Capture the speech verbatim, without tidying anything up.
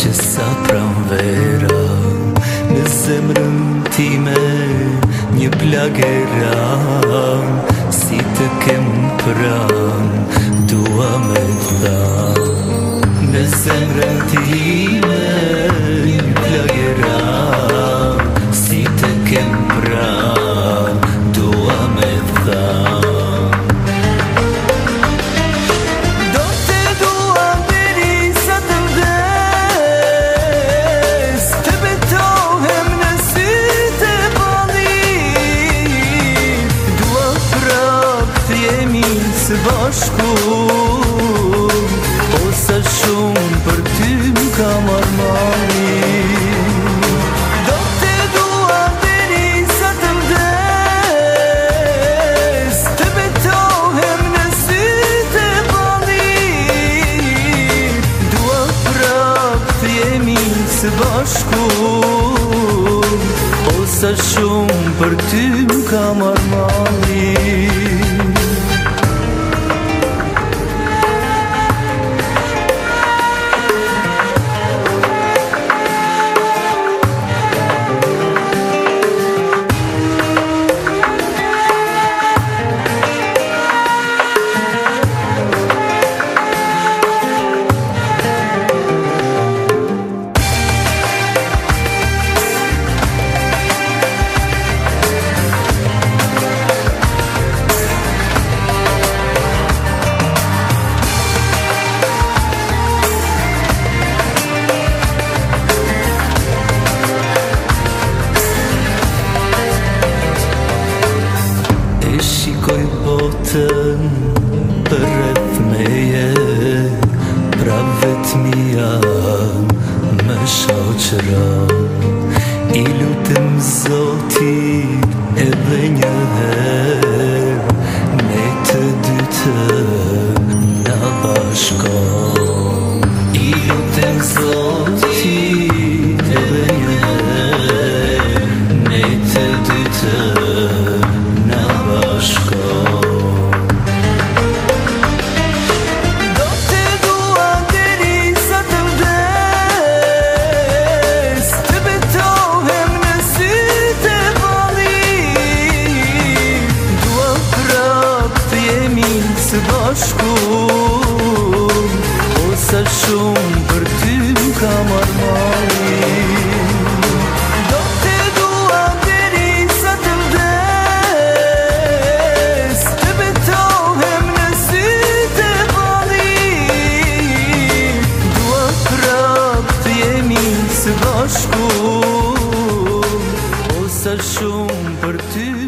që sa pranvera në zemrën time një plagera, si të kem pran dua me tha. Në zemrën time një plagera, si të kem pran dua me tha. Së bashku, o sa shumë për ty m'ka marrë mali. Do te dua deri sa të vdes, të betohem në sytë e ballit. Dua prap të jemi së bashku, o sa shumë për ty m'ka marrë mali. Shikoj botën për rreth meje, pra vetmia më shoqëro. I lutem Zotit edhe një herë, ne të dytë na bashko. I lutem Zotit edhe një herë, ne të dytë na bashko. Do te dua deri sa të vdes, të betohem në sytë e ballit. Dua prap të jemi së bashku, o sa shumë për ty m'ka marrë mali. Së bashku, o sa shumë për ty